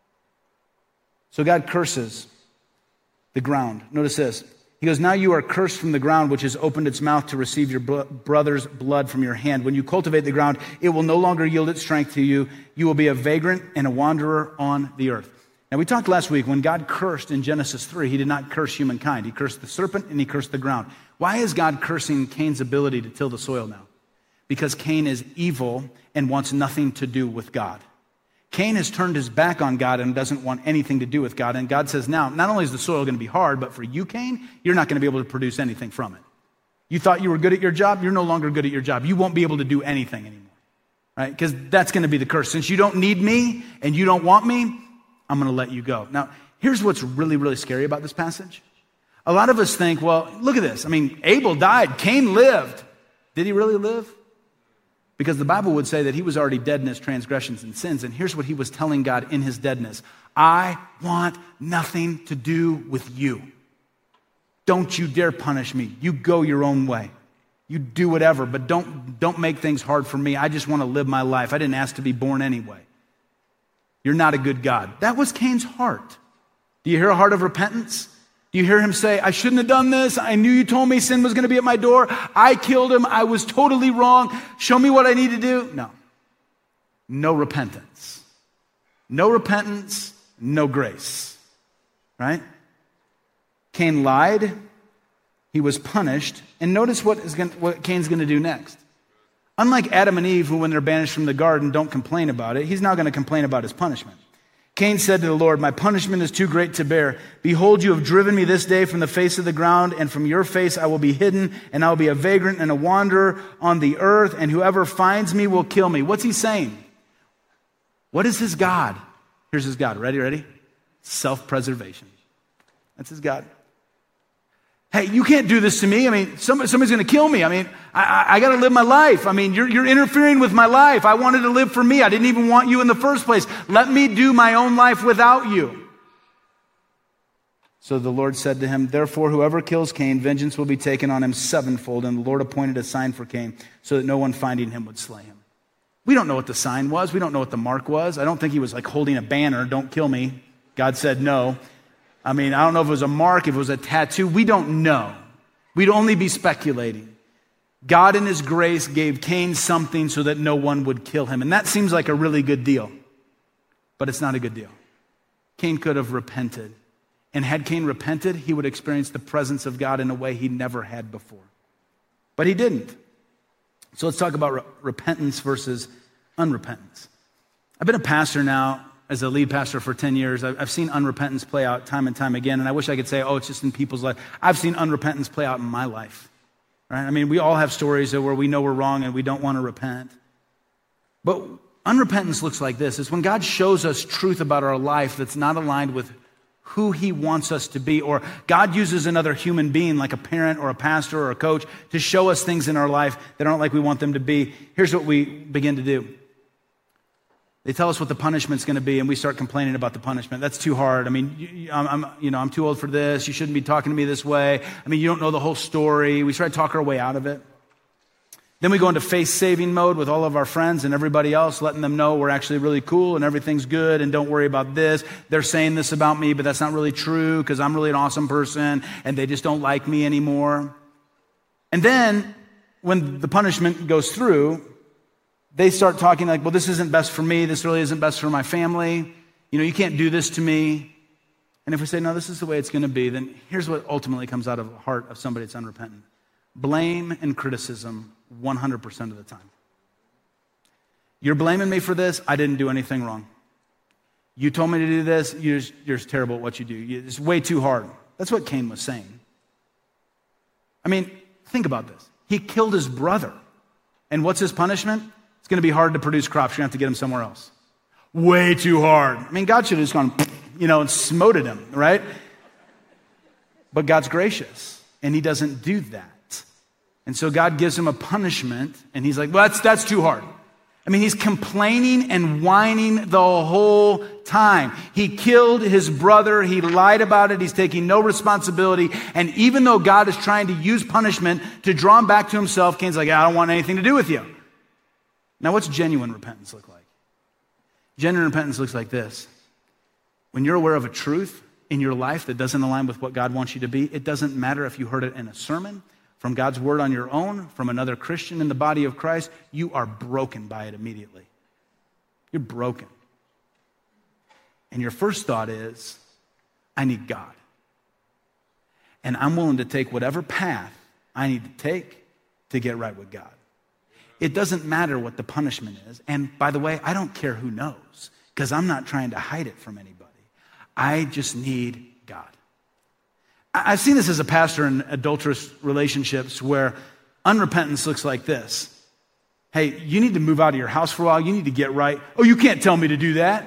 So God curses the ground. Notice this. He goes, now you are cursed from the ground, which has opened its mouth to receive your brother's blood from your hand. When you cultivate the ground, it will no longer yield its strength to you. You will be a vagrant and a wanderer on the earth. Now, we talked last week, when God cursed in Genesis three, he did not curse humankind. He cursed the serpent and he cursed the ground. Why is God cursing Cain's ability to till the soil now? Because Cain is evil and wants nothing to do with God. Cain has turned his back on God and doesn't want anything to do with God. And God says, now, not only is the soil going to be hard, but for you, Cain, you're not going to be able to produce anything from it. You thought you were good at your job. You're no longer good at your job. You won't be able to do anything anymore, right? Because that's going to be the curse. Since you don't need me and you don't want me, I'm going to let you go. Now, here's what's really, really scary about this passage. A lot of us think, well, look at this. I mean, Abel died. Cain lived. Did he really live? Because the Bible would say that he was already dead in his transgressions and sins. And here's what he was telling God in his deadness. I want nothing to do with you. Don't you dare punish me. You go your own way. You do whatever, but don't, don't make things hard for me. I just want to live my life. I didn't ask to be born anyway. You're not a good God. That was Cain's heart. Do you hear a heart of repentance? Do you hear him say, I shouldn't have done this. I knew you told me sin was going to be at my door. I killed him. I was totally wrong. Show me what I need to do. No. No repentance. No repentance, no grace. Right? Cain lied. He was punished. And notice what, is going, what Cain's going to do next. Unlike Adam and Eve, who when they're banished from the garden don't complain about it, he's now going to complain about his punishment. Cain said to the Lord, my punishment is too great to bear. Behold, you have driven me this day from the face of the ground, and from your face I will be hidden, and I will be a vagrant and a wanderer on the earth, and whoever finds me will kill me. What's he saying? What is his God? Here's his God. Ready, ready? Self-preservation. That's his God. Hey, you can't do this to me. I mean, somebody, somebody's going to kill me. I mean, I, I, I got to live my life. I mean, you're, you're interfering with my life. I wanted to live for me. I didn't even want you in the first place. Let me do my own life without you. So the Lord said to him, therefore, whoever kills Cain, vengeance will be taken on him sevenfold. And the Lord appointed a sign for Cain so that no one finding him would slay him. We don't know what the sign was. We don't know what the mark was. I don't think he was like holding a banner, don't kill me. God said no. I mean, I don't know if it was a mark, if it was a tattoo. We don't know. We'd only be speculating. God in his grace gave Cain something so that no one would kill him. And that seems like a really good deal. But it's not a good deal. Cain could have repented. And had Cain repented, he would experience the presence of God in a way he never had before. But he didn't. So let's talk about re- repentance versus unrepentance. I've been a pastor now, as a lead pastor for ten years. I've, I've seen unrepentance play out time and time again. And I wish I could say, oh, it's just in people's life. I've seen unrepentance play out in my life. Right? I mean, we all have stories where we know we're wrong and we don't want to repent. But unrepentance looks like this. It's when God shows us truth about our life that's not aligned with who he wants us to be, or God uses another human being like a parent or a pastor or a coach to show us things in our life that aren't like we want them to be. Here's what we begin to do. They tell us what the punishment's going to be, and we start complaining about the punishment. That's too hard. I mean, you, I'm, I'm, you know, I'm too old for this. You shouldn't be talking to me this way. I mean, you don't know the whole story. We try to talk our way out of it. Then we go into face-saving mode with all of our friends and everybody else, letting them know we're actually really cool and everything's good and don't worry about this. They're saying this about me, but that's not really true because I'm really an awesome person and they just don't like me anymore. And then when the punishment goes through, they start talking like, well, this isn't best for me. This really isn't best for my family. You know, you can't do this to me. And if we say, no, this is the way it's going to be, then here's what ultimately comes out of the heart of somebody that's unrepentant. Blame and criticism one hundred percent of the time. You're blaming me for this. I didn't do anything wrong. You told me to do this. You're, just, you're just terrible at what you do. It's way too hard. That's what Cain was saying. I mean, think about this. He killed his brother. And what's his punishment? It's going to be hard to produce crops. You're going to have to get him somewhere else. Way too hard. I mean, God should have just gone, you know, and smoted him, right? But God's gracious, and he doesn't do that. And so God gives him a punishment, and he's like, well, that's, that's too hard. I mean, he's complaining and whining the whole time. He killed his brother. He lied about it. He's taking no responsibility. And even though God is trying to use punishment to draw him back to himself, Cain's like, I don't want anything to do with you. Now, what's genuine repentance look like? Genuine repentance looks like this. When you're aware of a truth in your life that doesn't align with what God wants you to be, it doesn't matter if you heard it in a sermon, from God's word on your own, from another Christian in the body of Christ, you are broken by it immediately. You're broken. And your first thought is, I need God. And I'm willing to take whatever path I need to take to get right with God. It doesn't matter what the punishment is. And by the way, I don't care who knows, because I'm not trying to hide it from anybody. I just need God. I've seen this as a pastor in adulterous relationships where unrepentance looks like this. Hey, you need to move out of your house for a while. You need to get right. Oh, you can't tell me to do that.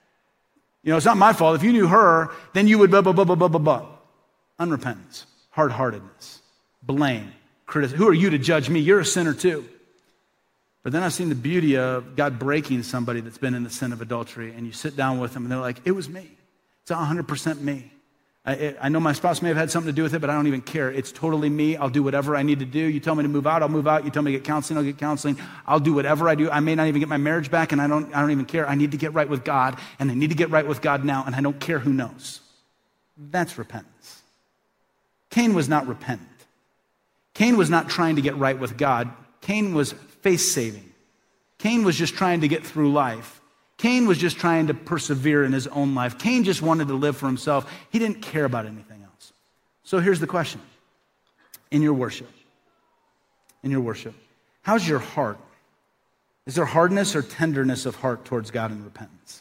You know, it's not my fault. If you knew her, then you would blah, blah, blah, blah, blah, blah, blah. Unrepentance, hard-heartedness, blame, criticism. Who are you to judge me? You're a sinner too. But then I've seen the beauty of God breaking somebody that's been in the sin of adultery, and you sit down with them and they're like, it was me. It's one hundred percent me. I, I know my spouse may have had something to do with it, but I don't even care. It's totally me. I'll do whatever I need to do. You tell me to move out, I'll move out. You tell me to get counseling, I'll get counseling. I'll do whatever I do. I may not even get my marriage back, and I don't, I don't even care. I need to get right with God, and I need to get right with God now, and I don't care who knows. That's repentance. Cain was not repentant. Cain was not trying to get right with God. Cain was face-saving. Cain was just trying to get through life. Cain was just trying to persevere in his own life. Cain just wanted to live for himself. He didn't care about anything else. So here's the question. In your worship, in your worship, how's your heart? Is there hardness or tenderness of heart towards God in repentance?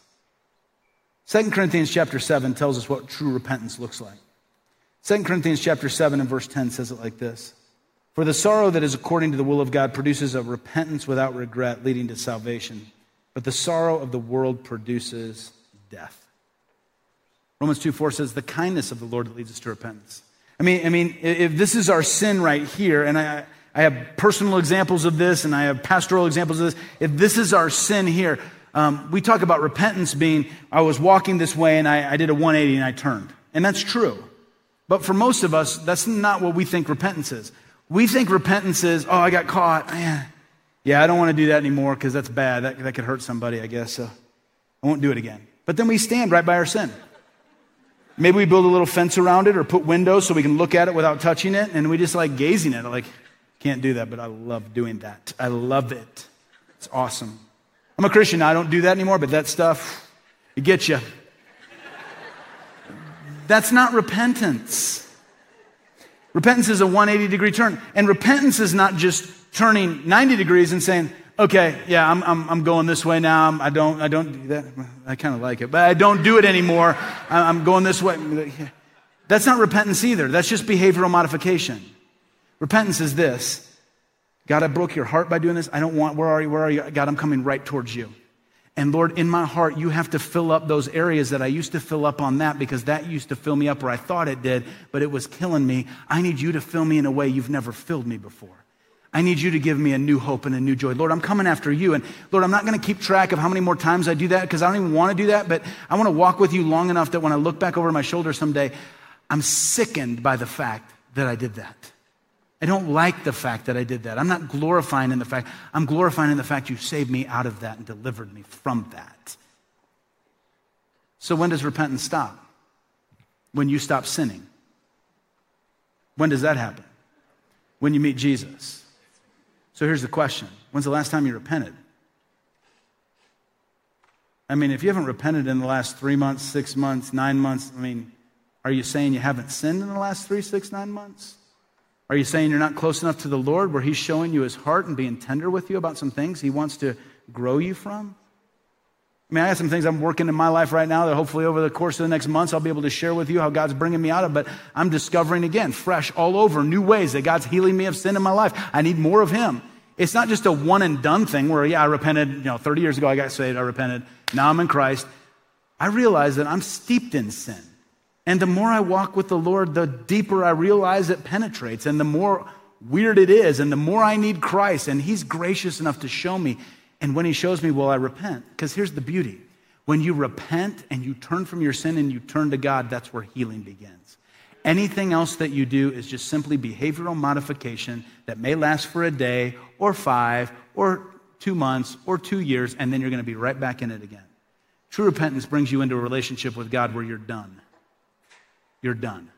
Second Corinthians chapter seven tells us what true repentance looks like. Second Corinthians chapter seven and verse ten says it like this. For the sorrow that is according to the will of God produces a repentance without regret, leading to salvation. But the sorrow of the world produces death. Romans two four says, the kindness of the Lord that leads us to repentance. I mean, I mean, if this is our sin right here, and I, I have personal examples of this, and I have pastoral examples of this, if this is our sin here, um, we talk about repentance being, I was walking this way, and I, I did a one eighty, and I turned. And that's true. But for most of us, that's not what we think repentance is. We think repentance is, oh, I got caught. Man. Yeah, I don't want to do that anymore because that's bad. That, that could hurt somebody, I guess. So I won't do it again. But then we stand right by our sin. Maybe we build a little fence around it or put windows so we can look at it without touching it. And we just like gazing at it like, can't do that, but I love doing that. I love it. It's awesome. I'm a Christian now. I don't do that anymore, but that stuff, it gets you. That's not repentance. Repentance is a one hundred eighty degree turn. And repentance is not just turning ninety degrees and saying, okay, yeah, I'm I'm, I'm going this way now. I'm, I don't I don't do that. I kind of like it, but I don't do it anymore. I'm going this way. That's not repentance either. That's just behavioral modification. Repentance is this. God, I broke your heart by doing this. I don't want, where are you? Where are you? God, I'm coming right towards you. And Lord, in my heart, you have to fill up those areas that I used to fill up on that because that used to fill me up where I thought it did, but it was killing me. I need you to fill me in a way you've never filled me before. I need you to give me a new hope and a new joy. Lord, I'm coming after you. And Lord, I'm not going to keep track of how many more times I do that because I don't even want to do that, but I want to walk with you long enough that when I look back over my shoulder someday, I'm sickened by the fact that I did that. I don't like the fact that I did that. I'm not glorifying in the fact, I'm glorifying in the fact you saved me out of that and delivered me from that. So when does repentance stop? When you stop sinning. When does that happen? When you meet Jesus. So here's the question. When's the last time you repented? I mean, if you haven't repented in the last three months, six months, nine months, I mean, are you saying you haven't sinned in the last three, six, nine months? Are you saying you're not close enough to the Lord where he's showing you his heart and being tender with you about some things he wants to grow you from? I mean, I have some things I'm working in my life right now that hopefully over the course of the next months I'll be able to share with you how God's bringing me out of, but I'm discovering again, fresh all over, new ways that God's healing me of sin in my life. I need more of him. It's not just a one and done thing where, yeah, I repented, you know, thirty years ago I got saved, I repented, now I'm in Christ. I realize that I'm steeped in sin. And the more I walk with the Lord, the deeper I realize it penetrates and the more weird it is and the more I need Christ. And he's gracious enough to show me. And when he shows me, well, I repent. Because here's the beauty. When you repent and you turn from your sin and you turn to God, that's where healing begins. Anything else that you do is just simply behavioral modification that may last for a day or five or two months or two years, and then you're going to be right back in it again. True repentance brings you into a relationship with God where you're done. You're done.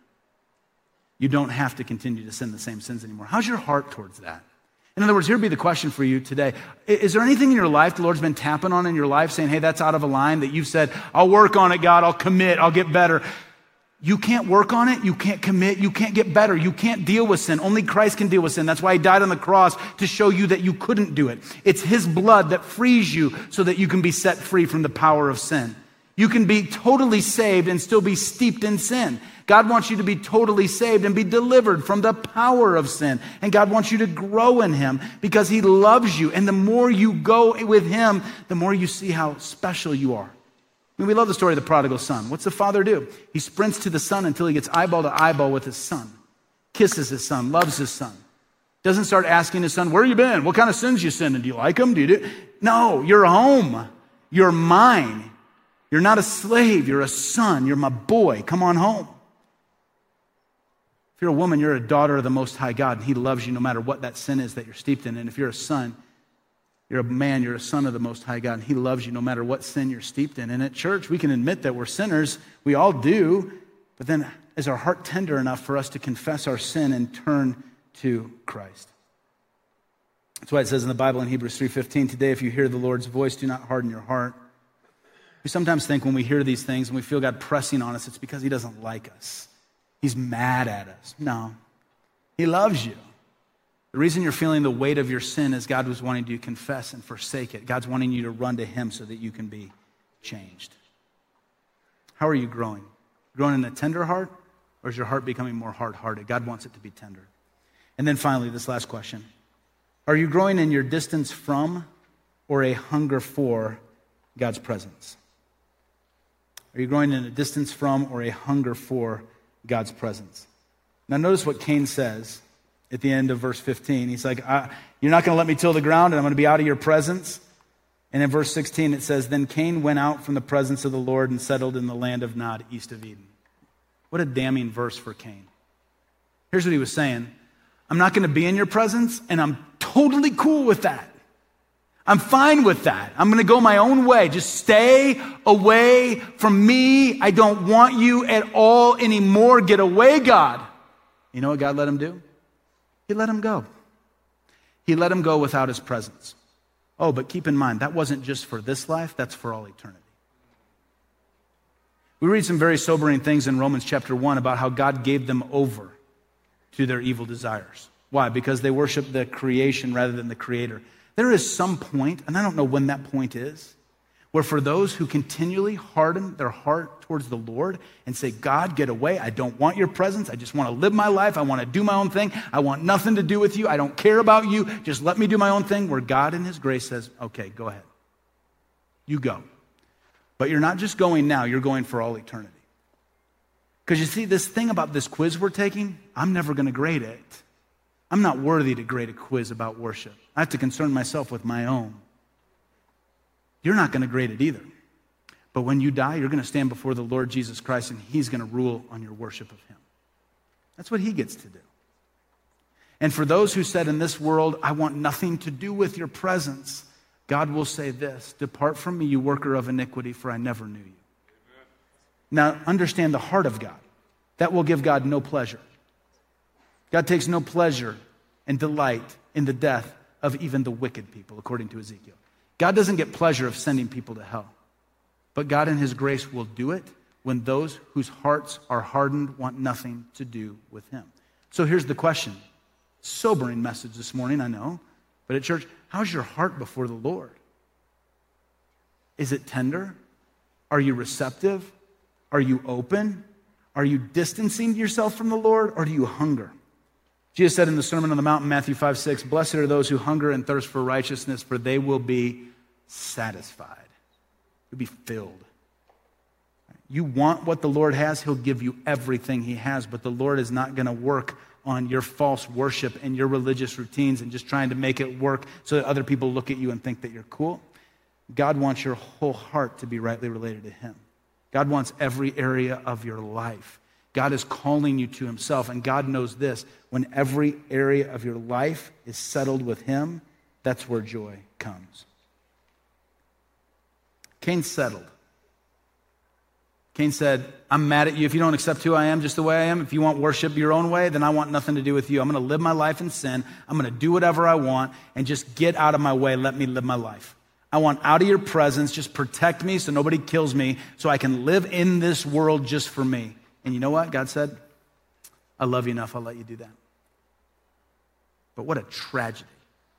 You don't have to continue to sin the same sins anymore. How's your heart towards that? In other words, here would be the question for you today. Is there anything in your life the Lord's been tapping on in your life saying, hey, that's out of a line, that you've said, I'll work on it, God, I'll commit, I'll get better. You can't work on it, you can't commit, you can't get better, you can't deal with sin. Only Christ can deal with sin. That's why he died on the cross, to show you that you couldn't do it. It's his blood that frees you so that you can be set free from the power of sin. You can be totally saved and still be steeped in sin. God wants you to be totally saved and be delivered from the power of sin. And God wants you to grow in him because he loves you. And the more you go with him, the more you see how special you are. I mean, we love the story of the prodigal son. What's the father do? He sprints to the son until he gets eyeball to eyeball with his son. Kisses his son, loves his son. Doesn't start asking his son, where you been? What kind of sins you sinning? Do you like them? Do you do? No, you're home. You're mine. You're not a slave. You're a son. You're my boy. Come on home. If you're a woman, you're a daughter of the Most High God, and he loves you no matter what that sin is that you're steeped in. And if you're a son, you're a man, you're a son of the Most High God, and he loves you no matter what sin you're steeped in. And at church, we can admit that we're sinners. We all do. But then is our heart tender enough for us to confess our sin and turn to Christ? That's why it says in the Bible in Hebrews three fifteen, today if you hear the Lord's voice, do not harden your heart. We sometimes think when we hear these things and we feel God pressing on us, it's because he doesn't like us. He's mad at us. No, he loves you. The reason you're feeling the weight of your sin is God was wanting you to confess and forsake it. God's wanting you to run to him so that you can be changed. How are you growing? Growing in a tender heart, or is your heart becoming more hard-hearted? God wants it to be tender. And then finally, this last question. Are you growing in your distance from or a hunger for God's presence? Are you growing in a distance from or a hunger for God's presence? Now notice what Cain says at the end of verse fifteen. He's like, I, you're not going to let me till the ground and I'm going to be out of your presence. And in verse sixteen it says, then Cain went out from the presence of the Lord and settled in the land of Nod, east of Eden. What a damning verse for Cain. Here's what he was saying. I'm not going to be in your presence, and I'm totally cool with that. I'm fine with that. I'm going to go my own way. Just stay away from me. I don't want you at all anymore. Get away, God. You know what God let him do? He let him go. He let him go without his presence. Oh, but keep in mind, that wasn't just for this life. That's for all eternity. We read some very sobering things in Romans chapter one about how God gave them over to their evil desires. Why? Because they worship the creation rather than the creator. There is some point, and I don't know when that point is, where for those who continually harden their heart towards the Lord and say, God, get away. I don't want your presence. I just want to live my life. I want to do my own thing. I want nothing to do with you. I don't care about you. Just let me do my own thing, where God in his grace says, okay, go ahead. You go. But you're not just going now, you're going for all eternity. Because you see, this thing about this quiz we're taking, I'm never going to grade it. I'm not worthy to grade a quiz about worship. I have to concern myself with my own. You're not going to grade it either. But when you die, you're going to stand before the Lord Jesus Christ, and he's going to rule on your worship of him. That's what he gets to do. And for those who said in this world, I want nothing to do with your presence, God will say this, depart from me, you worker of iniquity, for I never knew you. Amen. Now, understand the heart of God. That will give God no pleasure. God takes no pleasure and delight in the death of even the wicked people, according to Ezekiel. God doesn't get pleasure of sending people to hell. But God in his grace will do it when those whose hearts are hardened want nothing to do with him. So here's the question. Sobering message this morning, I know. But at church, how's your heart before the Lord? Is it tender? Are you receptive? Are you open? Are you distancing yourself from the Lord, or do you hunger? Jesus said in the Sermon on the Mount in Matthew five six, blessed are those who hunger and thirst for righteousness, for they will be satisfied. You'll be filled. You want what the Lord has, he'll give you everything he has, but the Lord is not going to work on your false worship and your religious routines and just trying to make it work so that other people look at you and think that you're cool. God wants your whole heart to be rightly related to him. God wants every area of your life. God is calling you to himself, and God knows this. When every area of your life is settled with him, that's where joy comes. Cain settled. Cain said, I'm mad at you if you don't accept who I am just the way I am. If you want worship your own way, then I want nothing to do with you. I'm going to live my life in sin. I'm going to do whatever I want and just get out of my way. Let me live my life. I want out of your presence. Just protect me so nobody kills me so I can live in this world just for me. And you know what? God said, I love you enough. I'll let you do that. But what a tragedy.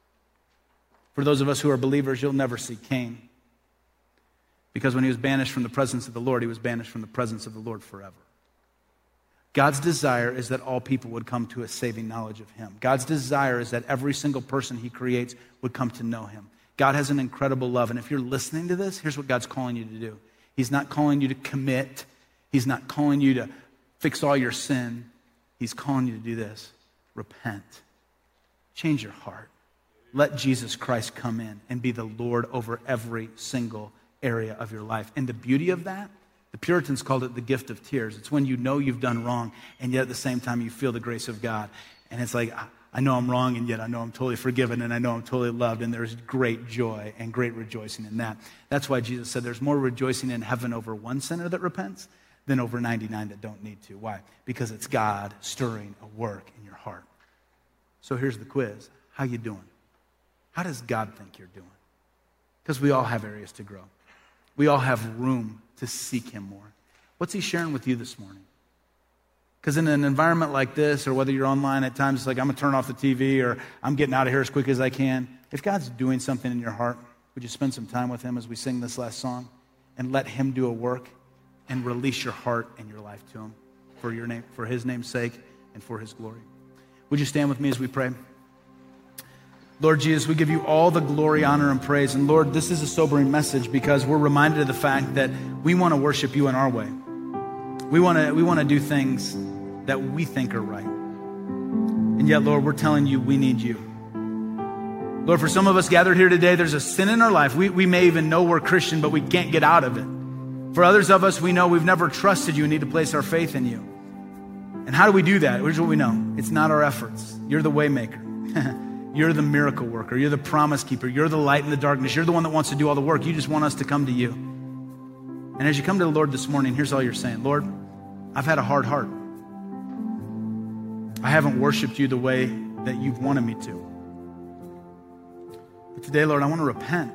For those of us who are believers, you'll never see Cain. Because when he was banished from the presence of the Lord, he was banished from the presence of the Lord forever. God's desire is that all people would come to a saving knowledge of him. God's desire is that every single person he creates would come to know him. God has an incredible love. And if you're listening to this, here's what God's calling you to do. He's not calling you to commit. He's not calling you to fix all your sin. He's calling you to do this. Repent. Change your heart. Let Jesus Christ come in and be the Lord over every single area of your life. And the beauty of that, the Puritans called it the gift of tears. It's when you know you've done wrong, and yet at the same time you feel the grace of God. And it's like, I know I'm wrong, and yet I know I'm totally forgiven, and I know I'm totally loved, and there's great joy and great rejoicing in that. That's why Jesus said there's more rejoicing in heaven over one sinner that repents than over ninety-nine that don't need to. Why? Because it's God stirring a work in your heart. So here's the quiz. How you doing? How does God think you're doing? Because we all have areas to grow. We all have room to seek him more. What's he sharing with you this morning? Because in an environment like this, or whether you're online at times, it's like, I'm going to turn off the T V, or I'm getting out of here as quick as I can. If God's doing something in your heart, would you spend some time with him as we sing this last song and let him do a work and release your heart and your life to him for your name, for his name's sake and for his glory? Would you stand with me as we pray? Lord Jesus, we give you all the glory, honor, and praise. And Lord, this is a sobering message because we're reminded of the fact that we want to worship you in our way. We want to we want to do things that we think are right. And yet, Lord, we're telling you we need you. Lord, for some of us gathered here today, there's a sin in our life. We, we may even know we're Christian, but we can't get out of it. For others of us, we know we've never trusted you and need to place our faith in you. And how do we do that? Here's what we know. It's not our efforts. You're the way maker. You're the miracle worker. You're the promise keeper. You're the light in the darkness. You're the one that wants to do all the work. You just want us to come to you. And as you come to the Lord this morning, here's all you're saying. Lord, I've had a hard heart. I haven't worshiped you the way that you've wanted me to. But today, Lord, I want to repent.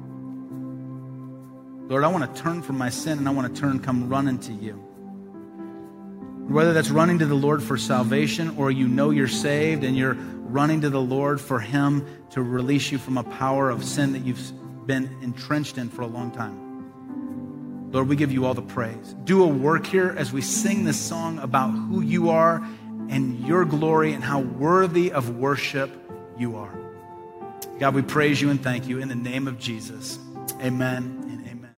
Lord, I want to turn from my sin and I want to turn, come running to you. Whether that's running to the Lord for salvation or you know you're saved and you're running to the Lord for him to release you from a power of sin that you've been entrenched in for a long time. Lord, we give you all the praise. Do a work here as we sing this song about who you are and your glory and how worthy of worship you are. God, we praise you and thank you in the name of Jesus. Amen.